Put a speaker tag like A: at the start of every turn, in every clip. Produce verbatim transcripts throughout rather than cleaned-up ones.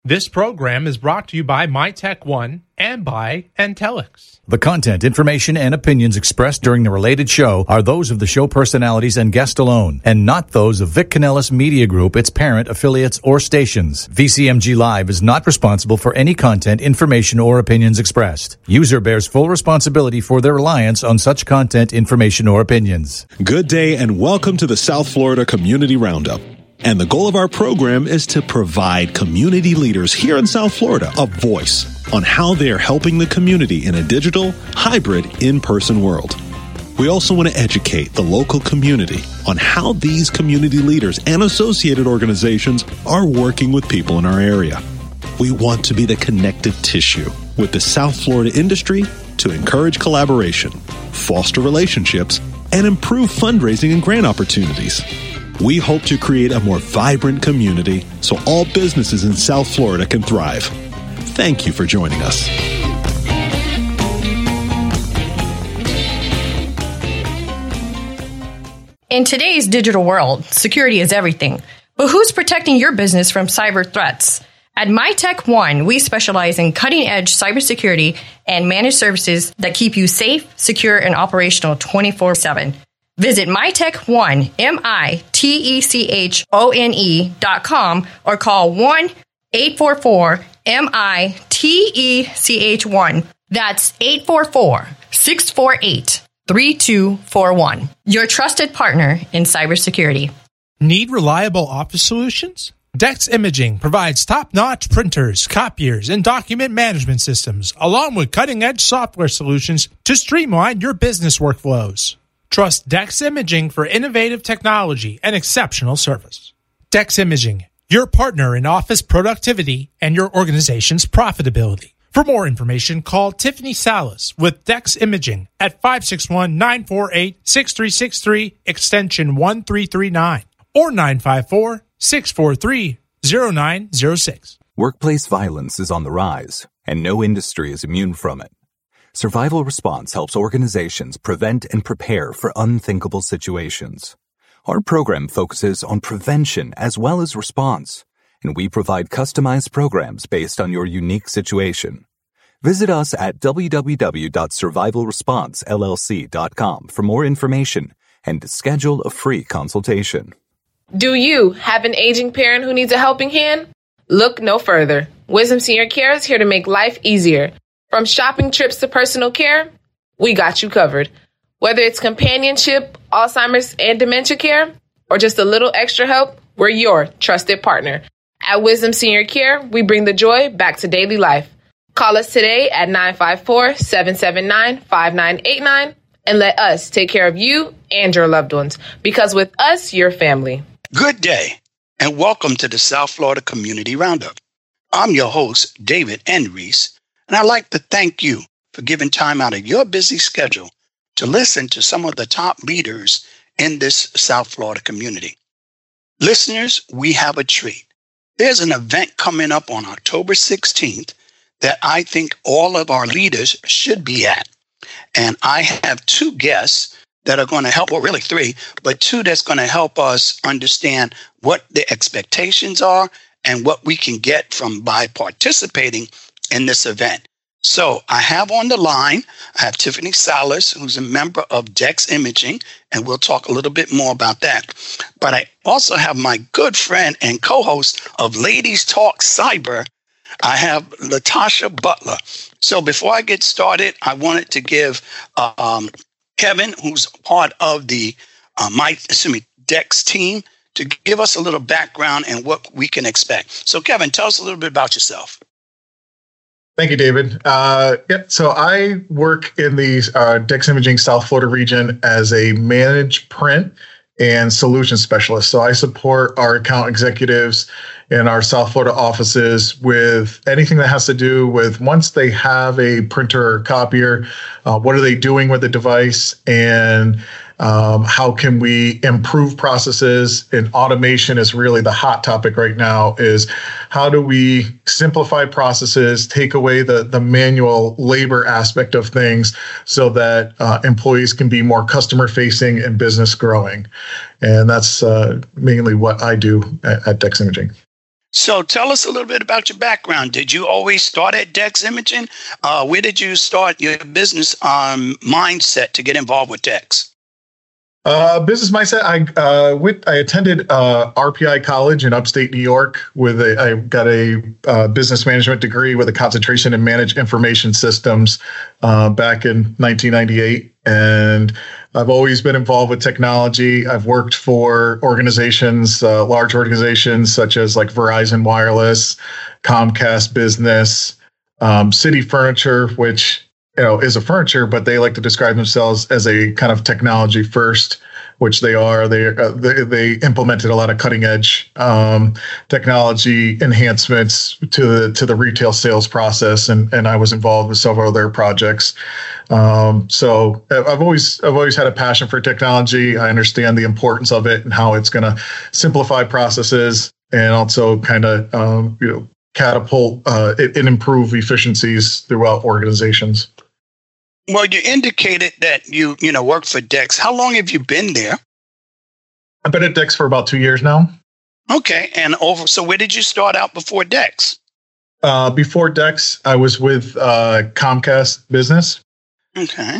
A: This program is brought to you by MyTech1 and by Antelix.
B: The content, information, and opinions expressed during the related show are those of the show personalities and guest alone, and not those of Vic Canellis Media Group, its parent, affiliates, or stations. V C M G Live is not responsible for any content, information, or opinions expressed. User bears full responsibility for their reliance on such content, information, or opinions.
C: Good day and welcome to the South Florida Community Roundup. And the goal of our program is to provide community leaders here in South Florida a voice on how they are helping the community in a digital, hybrid, in-person world. We also want to educate the local community on how these community leaders and associated organizations are working with people in our area. We want to be the connective tissue with the South Florida industry to encourage collaboration, foster relationships, and improve fundraising and grant opportunities. We hope to create a more vibrant community so all businesses in South Florida can thrive. Thank you for joining us.
D: In today's digital world, security is everything. But who's protecting your business from cyber threats? At MyTech1, we specialize in cutting-edge cybersecurity and managed services that keep you safe, secure, and operational twenty-four seven. Visit MyTech1, M I T E C H O N E dot com or call one eight four four M I T E C H one. That's eight four four, six four eight, three two four one. Your trusted partner in cybersecurity.
A: Need reliable office solutions? Dex Imaging provides top-notch printers, copiers, and document management systems, along with cutting-edge software solutions to streamline your business workflows. Trust Dex Imaging for innovative technology and exceptional service. Dex Imaging, your partner in office productivity and your organization's profitability. For more information, call Tiffany Salas with Dex Imaging at five six one, nine four eight, six three six three, extension one three three nine, or nine five four, six four three, zero nine zero six.
E: Workplace violence is on the rise, and no industry is immune from it. Survival Response helps organizations prevent and prepare for unthinkable situations. Our program focuses on prevention as well as response, and we provide customized programs based on your unique situation. Visit us at w w w dot survival response l l c dot com for more information and to schedule a free consultation.
F: Do you have an aging parent who needs a helping hand? Look no further. Wisdom Senior Care is here to make life easier. From shopping trips to personal care, we got you covered. Whether it's companionship, Alzheimer's, and dementia care, or just a little extra help, we're your trusted partner. At Wisdom Senior Care, we bring the joy back to daily life. Call us today at nine five four, seven seven nine, five nine eight nine and let us take care of you and your loved ones, because with us, you're family.
G: Good day, and welcome to the South Florida Community Roundup. I'm your host, David N. Reese. And I'd like to thank you for giving time out of your busy schedule to listen to some of the top leaders in this South Florida community. Listeners, we have a treat. There's an event coming up on October sixteenth that I think all of our leaders should be at. And I have two guests that are going to help, well, really three, but two that's going to help us understand what the expectations are and what we can get from by participating in this event. So I have on the line, I have Tiffany Salas, who's a member of Dex Imaging, and we'll talk a little bit more about that. But I also have my good friend and co-host of Ladies Talk Cyber, I have Latasha Butler. So before I get started, I wanted to give uh, um, Kevin, who's part of the uh, my excuse me, Dex team, to give us a little background and what we can expect. So Kevin, tell us a little bit about yourself.
H: Thank you, David. Uh, yeah, so I work in the uh, Dex Imaging South Florida region as a managed print and solution specialist. So I support our account executives in our South Florida offices with anything that has to do with once they have a printer or copier, uh, what are they doing with the device, and um, how can we improve processes? And automation is really the hot topic right now, is how do we simplify processes, take away the, the manual labor aspect of things so that uh, employees can be more customer facing and business growing. And that's uh, mainly what I do at, at Dex Imaging.
G: So tell us a little bit about your background. Did you always start at Dex Imaging? Uh, where did you start your business um, mindset to get involved with Dex?
H: Uh, business mindset. I uh, went. I attended uh, R P I College in upstate New York. With a, I got a uh, business management degree with a concentration in managed information systems uh, back in nineteen ninety-eight. And I've always been involved with technology. I've worked for organizations, uh, large organizations such as like Verizon Wireless, Comcast Business, um, City Furniture, which you know, is a furniture, but they like to describe themselves as a kind of technology first, which they are. They uh, they, they implemented a lot of cutting edge um, technology enhancements to the to the retail sales process, and and I was involved with several of their projects. Um, so I've always I've always had a passion for technology. I understand the importance of it and how it's going to simplify processes and also kind of um, you know catapult uh, and improve efficiencies throughout organizations.
G: Well, you indicated that you, you know, work for Dex. How long have you been there?
H: I've been at Dex for about two years now.
G: Okay. And over, so where did you start out before Dex?
H: Uh, before Dex, I was with uh, Comcast Business.
G: Okay.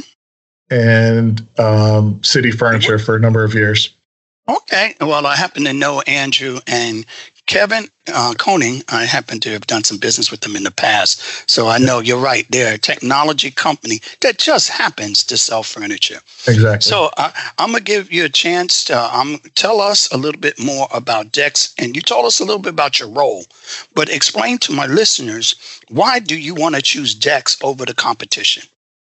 H: And um, City Furniture for a number of years.
G: Okay. Well, I happen to know Andrew and Kevin uh, Koning. I happen to have done some business with them in the past. So I know you're right. They're a technology company that just happens to sell furniture.
H: Exactly.
G: So uh, I'm going to give you a chance to um, tell us a little bit more about Dex. And you told us a little bit about your role. But explain to my listeners, why do you want to choose Dex over the competition?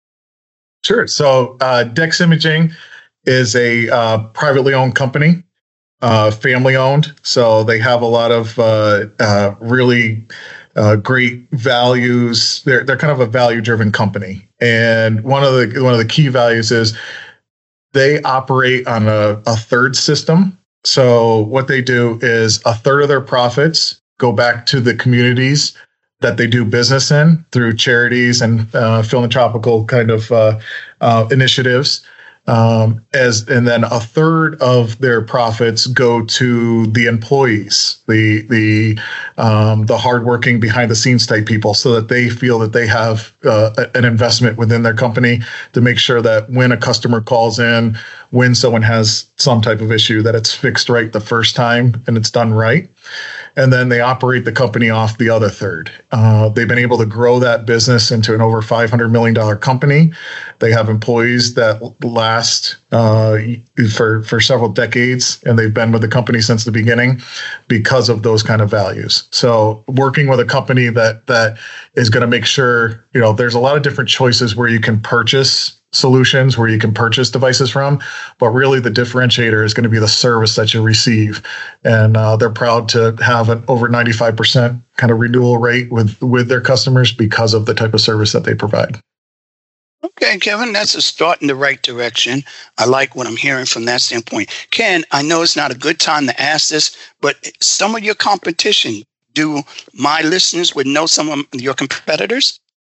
H: Sure. So uh, Dex Imaging is a uh, privately owned company. Uh, family owned, so they have a lot of uh, uh, really uh, great values. They're they're kind of a value driven company, and one of the one of the key values is they operate on a, a third system. So what they do is a third of their profits go back to the communities that they do business in through charities and uh, philanthropical kind of uh, uh, initiatives. Um, as and then a third of their profits go to the employees, the the um, the hardworking behind the scenes type people, so that they feel that they have uh, an investment within their company to make sure that when a customer calls in, when someone has some type of issue, that it's fixed right the first time and it's done right. And then they operate the company off the other third. Uh, they've been able to grow that business into an over five hundred million dollars company. They have employees that last uh, for, for several decades, and they've been with the company since the beginning because of those kind of values. So working with a company that that is going to make sure, you know, there's a lot of different choices where you can purchase solutions, where you can purchase devices from, but really the differentiator is going to be the service that you receive. And uh, they're proud to have an over ninety-five percent kind of renewal rate with, with their customers because of the type of service that they provide.
G: Okay, Kevin, that's a start in the right direction. I like what I'm hearing from that standpoint. Ken, I know it's not a good time to ask this, but some of your competition, do my listeners would know some of your competitors?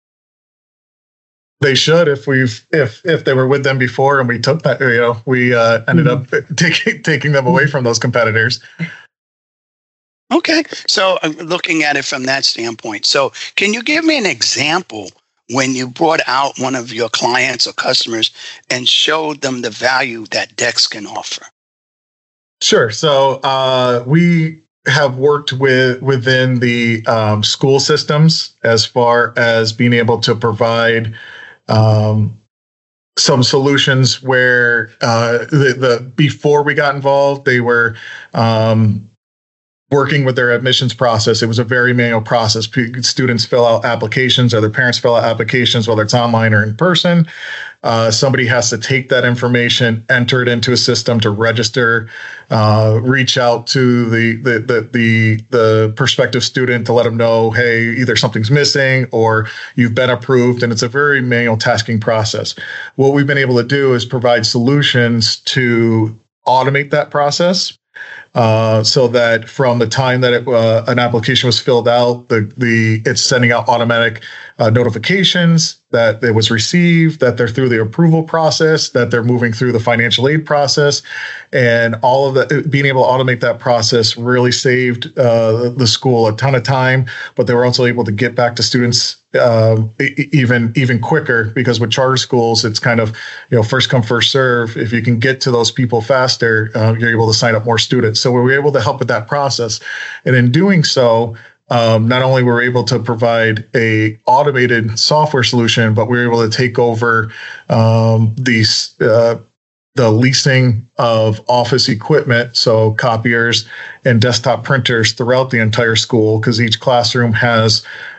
H: They should, if we've if if they were with them before and we took that, you know, we uh, ended mm-hmm. up taking taking them away from those competitors.
G: Okay, so I'm looking at it from that standpoint. So, can you give me an example when you brought out one of your clients or customers and showed them the value that Dex can offer?
H: Sure. So uh, we have worked with within the um, school systems as far as being able to provide um, some solutions where uh, the, the before we got involved, they were um, working with their admissions process. It was a very manual process. P- students fill out applications, or their parents fill out applications, whether it's online or in person. Uh, somebody has to take that information, enter it into a system to register, uh, reach out to the, the the the the prospective student to let them know, hey, either something's missing or you've been approved, and it's a very manual tasking process. What we've been able to do is provide solutions to automate that process. uh, so that from the time that it, uh, an application was filled out, the the it's sending out automatic uh, notifications that it was received, that they're through the approval process, that they're moving through the financial aid process, and all of that. Being able to automate that process really saved uh, the school a ton of time, but they were also able to get back to students uh, even even quicker, because with charter schools, it's kind of, you know, first come, first serve. If you can get to those people faster, uh, you're able to sign up more students. So we were able to help with that process, and in doing so, Um, not only were we able to provide a automated software solution, but we were able to take over um, these uh, the leasing of office equipment, so copiers and desktop printers throughout the entire school, because each classroom has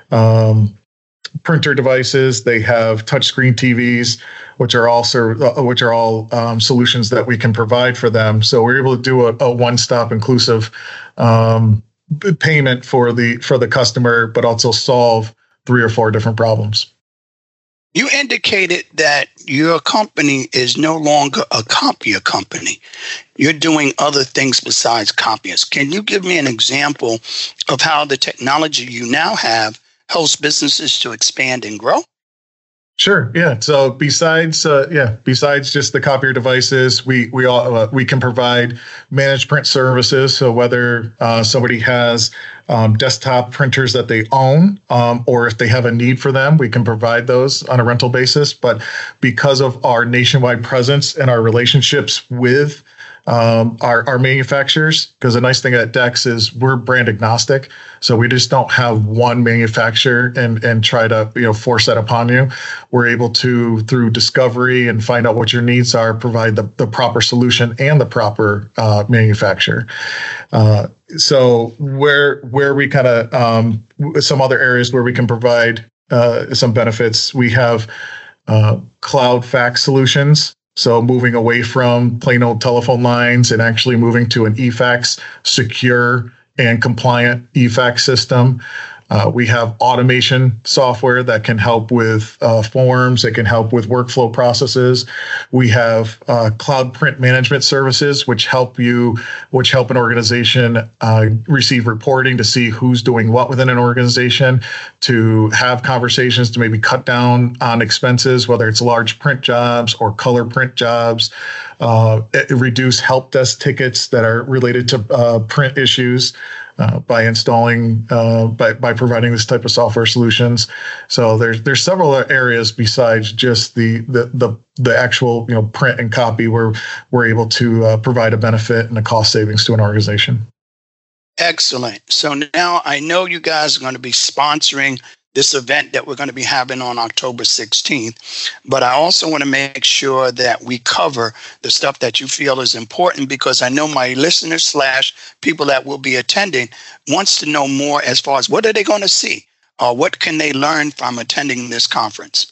H: um, printer devices. They have touchscreen T Vs, which are also uh, which are all um, solutions that we can provide for them. So we're able to do a, a one-stop inclusive Um, payment for the for the customer, but also solve three or four different problems.
G: You indicated that your company is no longer a copier company. You're doing other things besides copiers. Can you give me an example of how the technology you now have helps businesses to expand and grow?
H: Sure. Yeah. So besides, uh, yeah, besides just the copier devices, we we all uh, we can provide managed print services. So whether uh, somebody has um, desktop printers that they own, um, or if they have a need for them, we can provide those on a rental basis. But because of our nationwide presence and our relationships with Um, our, our manufacturers, because the nice thing at Dex is we're brand agnostic. So we just don't have one manufacturer and, and try to, you know, force that upon you. We're able to, through discovery and find out what your needs are, provide the, the proper solution and the proper uh, manufacturer. Uh, so where, where we kind of, um, some other areas where we can provide uh, some benefits, we have uh, cloud fax solutions. So moving away from plain old telephone lines and actually moving to an eFax secure and compliant eFax system. Uh, we have automation software that can help with uh, forms. It can help with workflow processes. We have uh, cloud print management services, which help you, which help an organization uh, receive reporting to see who's doing what within an organization, to have conversations to maybe cut down on expenses, whether it's large print jobs or color print jobs, uh, reduce help desk tickets that are related to uh, print issues. Uh, by installing, uh, by by providing this type of software solutions. So there's there's several areas besides just the the the, the actual, you know, print and copy where we're able to uh, provide a benefit and a cost savings to an organization.
G: Excellent. So now I know you guys are going to be sponsoring this event that we're going to be having on October sixteenth. But I also want to make sure that we cover the stuff that you feel is important, because I know my listeners slash people that will be attending wants to know more as far as what are they going to see, or what can they learn from attending this conference.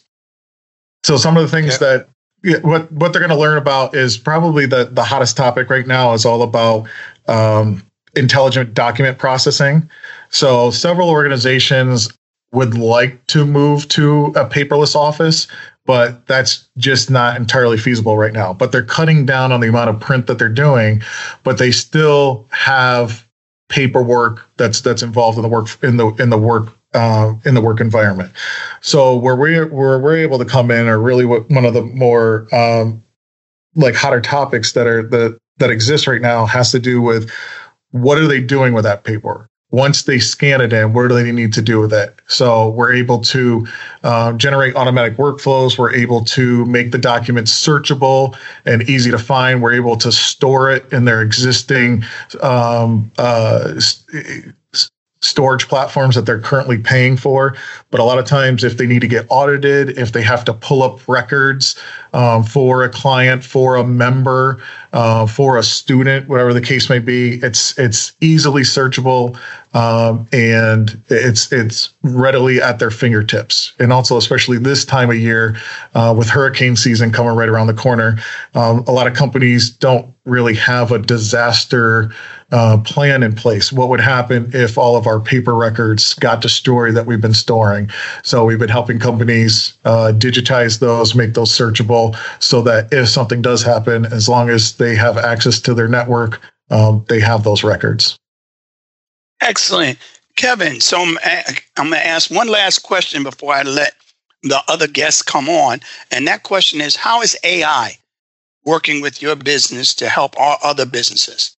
H: So some of the things yeah. that yeah, what what they're going to learn about is probably the the hottest topic right now is all about um, intelligent document processing. So several organizations would like to move to a paperless office, but that's just not entirely feasible right now. But they're cutting down on the amount of print that they're doing, but they still have paperwork that's that's involved in the work in the in the work uh, in the work environment. So where we where we're able to come in are really what one of the more um, like hotter topics that are that that exist right now has to do with what are they doing with that paperwork. Once they scan it in, what do they need to do with it? So we're able to uh, generate automatic workflows. We're able to make the documents searchable and easy to find. We're able to store it in their existing um, uh, st- storage platforms that they're currently paying for. But a lot of times, if they need to get audited, if they have to pull up records um, for a client, for a member, uh, for a student, whatever the case may be, it's it's easily searchable, um, and it's it's readily at their fingertips. And also, especially this time of year, uh, with hurricane season coming right around the corner, um, a lot of companies don't really have a disaster uh, plan in place. What would happen if all of our paper records got destroyed that we've been storing? So we've been helping companies uh, digitize those, make those searchable, so that if something does happen, as long as they have access to their network um, they have those records.
G: Excellent. Kevin, so I'm, I'm going to ask one last question before I let the other guests come on. And that question is, how is A I working with your business to help our other businesses?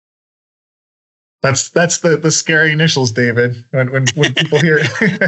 H: That's that's the, the scary initials, David. When when, when people hear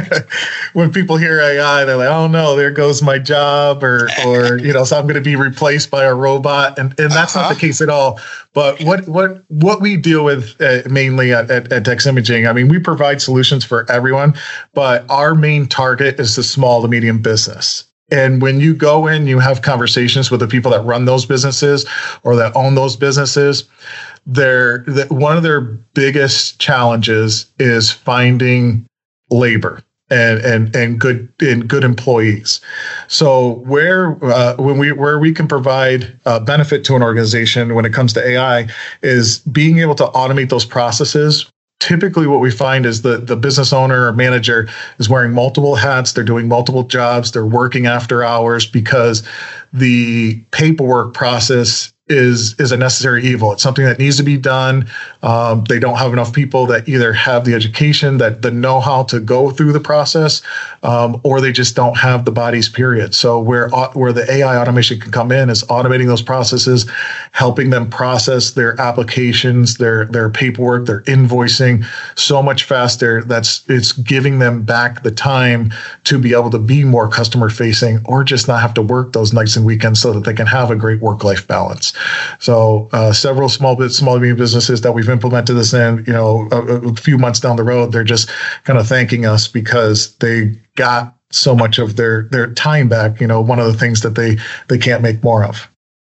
H: when people hear A I, they're like, "Oh no, there goes my job," or or you know, so I'm going to be replaced by a robot, and and that's uh-huh. not the case at all. But what what what we deal with uh, mainly at, at at Dex Imaging, I mean, we provide solutions for everyone, but our main target is the small to medium business. And when you go in, you have conversations with the people that run those businesses or that own those businesses. They're, one of their biggest challenges is finding labor and and and good and good employees. So where uh, when we where we can provide uh, benefit to an organization when it comes to A I is being able to automate those processes. Typically what we find is the, the business owner or manager is wearing multiple hats. They're doing multiple jobs. They're working after hours because the paperwork process is is a necessary evil. It's something that needs to be done. Um, they don't have enough people that either have the education, that the know-how to go through the process, um, or they just don't have the bodies, period. So where where the A I automation can come in is automating those processes, helping them process their applications, their their paperwork, their invoicing so much faster. That's it's giving them back the time to be able to be more customer facing or just not have to work those nights and weekends so that they can have a great work-life balance. So uh, several small bit, small to medium businesses that we've implemented this in, you know, a, a few months down the road, they're just kind of thanking us because they got so much of their their time back. You know, one of the things that they they can't make more of.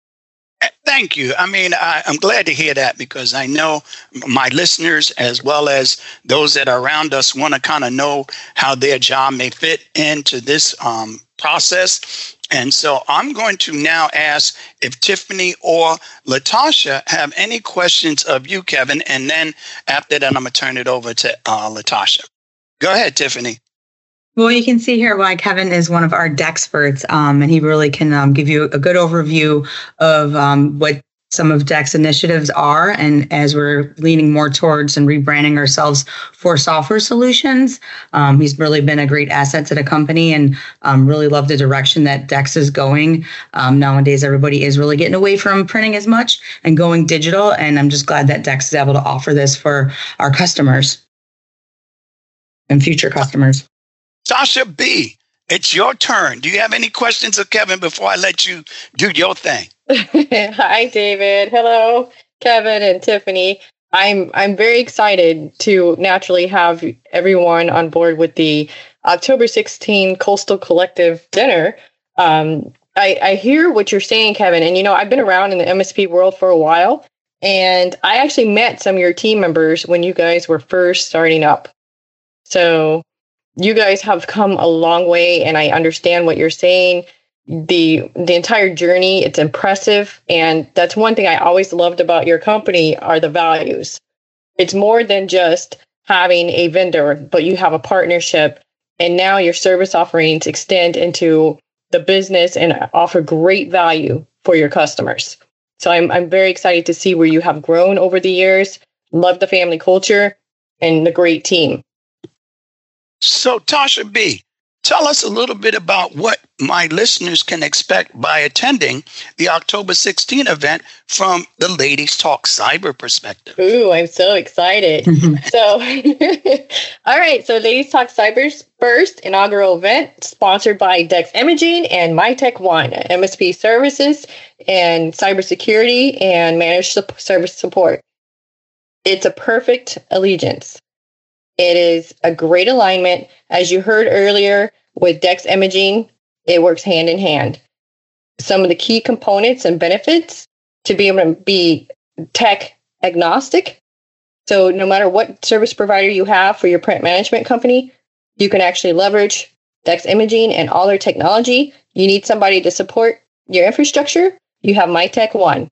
G: Thank you. I mean, I, I'm glad to hear that because I know my listeners, as well as those that are around us, want to kind of know how their job may fit into this um, process. And so I'm going to now ask if Tiffany or Latasha have any questions of you, Kevin. And then after that, I'm going to turn it over to uh, Latasha. Go ahead, Tiffany.
I: Well, you can see here why Kevin is one of our Dexperts, um, and he really can um, give you a good overview of um, what some of Dex initiatives are. And as we're leaning more towards and rebranding ourselves for software solutions, um, he's really been a great asset to the company and um, really love the direction that Dex is going. Um, nowadays, everybody is really getting away from printing as much and going digital. And I'm just glad that Dex is able to offer this for our customers and future customers.
G: Sasha B., it's your turn. Do you have any questions of Kevin before I let you do your thing?
D: Hi, David. Hello, Kevin and Tiffany. I'm I'm very excited to naturally have everyone on board with the October sixteenth Coastal Collective dinner. Um, I, I hear what you're saying, Kevin, and you know I've been around in the M S P world for a while, and I actually met some of your team members when you guys were first starting up. So you guys have come a long way, and I understand what you're saying. The the entire journey, it's impressive. And that's one thing I always loved about your company are the values. It's more than just having a vendor, but you have a partnership. And now your service offerings extend into the business and offer great value for your customers. So I'm I'm very excited to see where you have grown over the years. Love the family culture and the great team.
G: So, Tasha B., tell us a little bit about what my listeners can expect by attending the October sixteenth event from the Ladies Talk Cyber perspective.
D: Ooh, I'm so excited. so, all right. So, Ladies Talk Cyber's first inaugural event sponsored by Dex Imaging and MyTech One, M S P services and cybersecurity and managed service support. It's a perfect allegiance. It is a great alignment. As you heard earlier with Dex Imaging, it works hand in hand. Some of the key components and benefits to be able to be tech agnostic. So no matter what service provider you have for your print management company, you can actually leverage Dex Imaging and all their technology. You need somebody to support your infrastructure, you have MyTech One.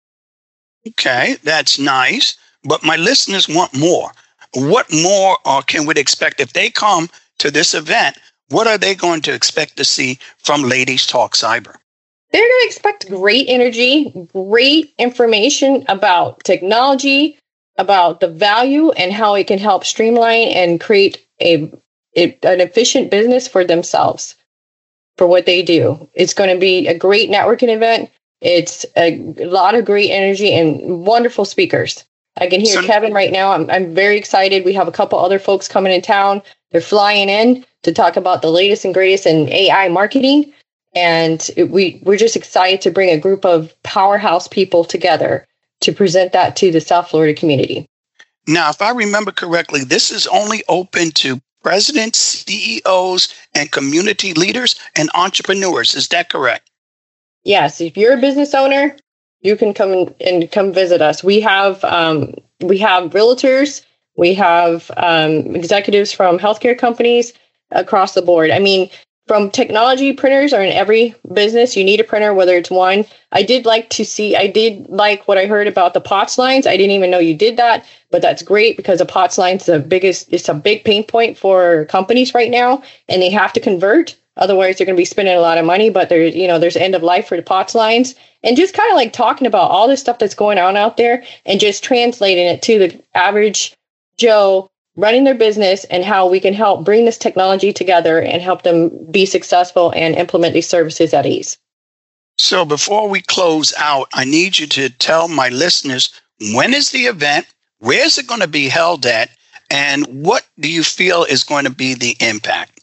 G: Okay, that's nice. But my listeners want more. What more uh, can we expect if they come to this event? What are they going to expect to see from Ladies Talk Cyber?
D: They're going to expect great energy, great information about technology, about the value and how it can help streamline and create a, a an efficient business for themselves for what they do. It's going to be a great networking event. It's a lot of great energy and wonderful speakers. I can hear so, Kevin right now. I'm I'm very excited. We have a couple other folks coming in town. They're flying in to talk about the latest and greatest in A I marketing. And we, we're just excited to bring a group of powerhouse people together to present that to the South Florida community.
G: Now, if I remember correctly, this is only open to presidents, C E Os, and community leaders and entrepreneurs. Is that correct?
D: Yes. If you're a business owner, you can come and come visit us. We have um, we have realtors, we have um, executives from healthcare companies across the board. I mean, from technology, printers are in every business. You need a printer, whether it's one. I did like to see, I did like what I heard about the POTS lines. I didn't even know you did that, but that's great because the POTS lines is the biggest, it's a big pain point for companies right now, and they have to convert. Otherwise, they're going to be spending a lot of money, but there's, you know, there's end of life for the POTS lines. And just kind of like talking about all this stuff that's going on out there and just translating it to the average Joe running their business and how we can help bring this technology together and help them be successful and implement these services at ease.
G: So before we close out, I need you to tell my listeners, when is the event? Where is it going to be held at? And what do you feel is going to be the impact?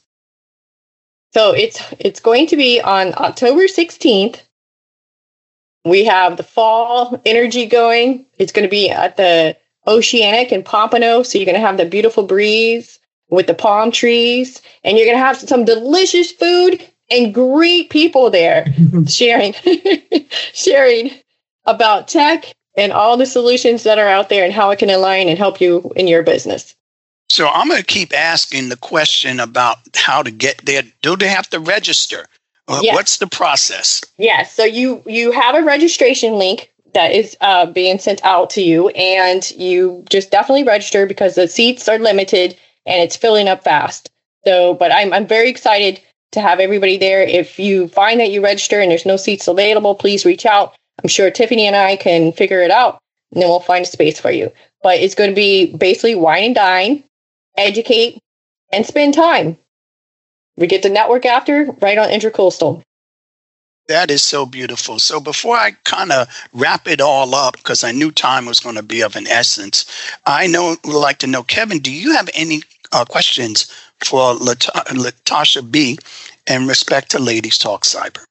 D: So it's it's going to be on October sixteenth. We have the fall energy going. It's going to be at the Oceanic in Pompano. So you're going to have the beautiful breeze with the palm trees, and you're going to have some delicious food and great people there sharing, sharing about tech and all the solutions that are out there and how it can align and help you in your business.
G: So I'm going to keep asking the question about how to get there. Do they have to register?
D: Yes.
G: What's the process?
D: Yes. So you, you have a registration link that is uh, being sent out to you, and you just definitely register because the seats are limited and it's filling up fast. So, but I'm I'm very excited to have everybody there. If you find that you register and there's no seats available, please reach out. I'm sure Tiffany and I can figure it out, and then we'll find a space for you. But it's going to be basically wine and dine, educate, and spend time. We get to network after, right on Intracoastal.
G: That is so beautiful. So before I kind of wrap it all up, because I knew time was going to be of an essence, I know would like to know, Kevin, do you have any uh, questions for Lat- Latasha B. in respect to Ladies Talk Cyber?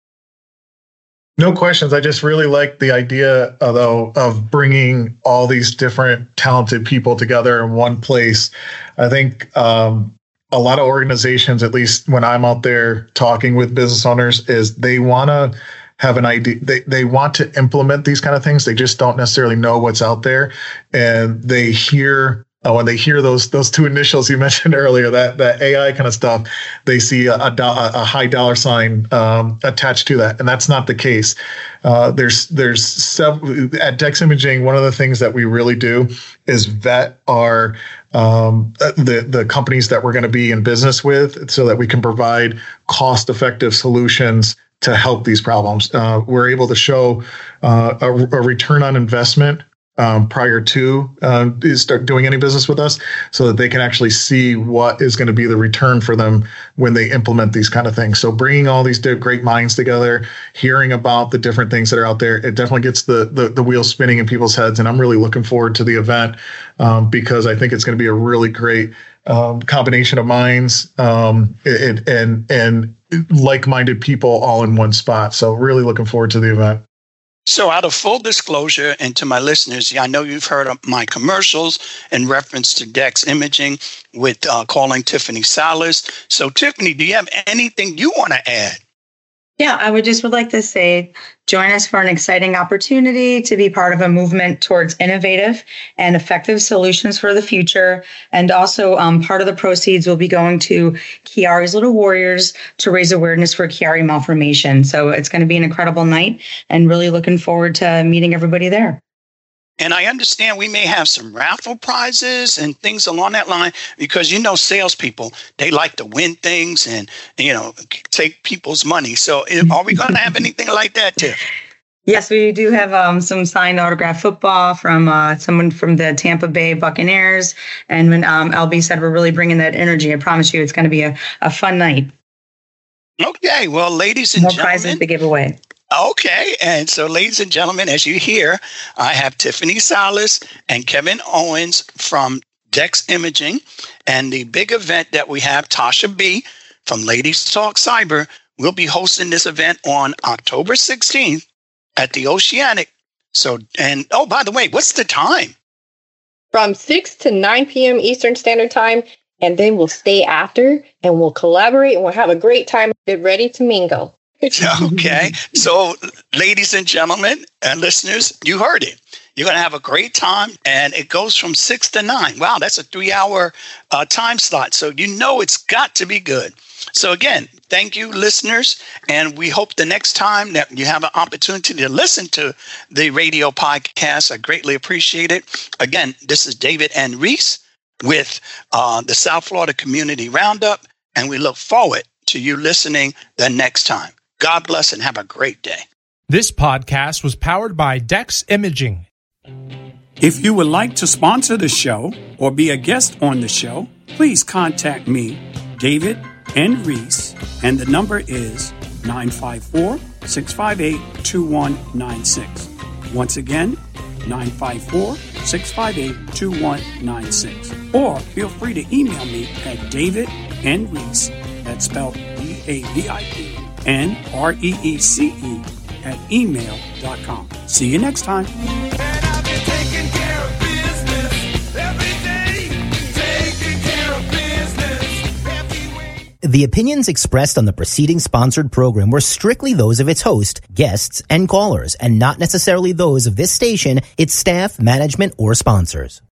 H: No questions. I just really like the idea, uh, though, of bringing all these different talented people together in one place. I think um, a lot of organizations, at least when I'm out there talking with business owners, is they want to have an idea. They, they want to implement these kind of things. They just don't necessarily know what's out there. And they hear Uh, when they hear those those two initials you mentioned earlier, that that A I kind of stuff, they see a, a, a high dollar sign um, attached to that, and that's not the case. Uh, there's there's several, at Dex Imaging. One of the things that we really do is vet our um, the the companies that we're going to be in business with, so that we can provide cost effective solutions to help these problems. Uh, we're able to show uh, a, a return on investment Um, prior to uh, start doing any business with us, so that they can actually see what is going to be the return for them when they implement these kind of things. So bringing all these great minds together, hearing about the different things that are out there, it definitely gets the the, the wheels spinning in people's heads. And I'm really looking forward to the event um, because I think it's going to be a really great um, combination of minds um, it, and and like-minded people all in one spot. So really looking forward to the event.
G: So out of full disclosure, and to my listeners, I know you've heard of my commercials in reference to Dex Imaging with uh, calling Tiffany Salas. So Tiffany, do you have anything you want to add?
I: Yeah, I would just would like to say, join us for an exciting opportunity to be part of a movement towards innovative and effective solutions for the future. And also um, part of the proceeds will be going to Chiari's Little Warriors to raise awareness for Chiari malformation. So it's going to be an incredible night, and really looking forward to meeting everybody there.
G: And I understand we may have some raffle prizes and things along that line, because, you know, salespeople, they like to win things and, you know, take people's money. So are we going to have anything like that, Tiff?
I: Yes, we do have um, some signed autograph football from uh, someone from the Tampa Bay Buccaneers. And when um, L B said we're really bringing that energy, I promise you it's going to be a, a fun night.
G: Okay, well, ladies and
I: More
G: gentlemen.
I: prizes to give away.
G: Okay, and so, ladies and gentlemen, as you hear, I have Tiffany Salas and Kevin Owens from Dex Imaging, and the big event that we have, Tasha B from Ladies Talk Cyber, will be hosting this event on October sixteenth at the Oceanic. So, and oh, by the way, what's the time?
D: From six to nine p.m. Eastern Standard Time, and then we'll stay after, and we'll collaborate, and we'll have a great time. Get ready to mingle.
G: Okay. So, ladies and gentlemen and listeners, you heard it. You're going to have a great time, and it goes from six to nine. Wow, that's a three-hour uh, time slot. So you know it's got to be good. So again, thank you, listeners, and we hope the next time that you have an opportunity to listen to the radio podcast, I greatly appreciate it. Again, this is David N. Reese with uh, the South Florida Community Roundup, and we look forward to you listening the next time. God bless and have a great day.
A: This podcast was powered by Dex Imaging.
J: If you would like to sponsor the show or be a guest on the show, please contact me, David N. Reese, and the number is nine five four, six five eight, two one nine six. Once again, nine five four, six five eight, two one nine six. Or feel free to email me at David N. Reese, that's spelled D A V I D N R E E C E, at email dot com. See you next time.
K: The opinions expressed on the preceding sponsored program were strictly those of its host, guests, and callers, and not necessarily those of this station, its staff, management, or sponsors.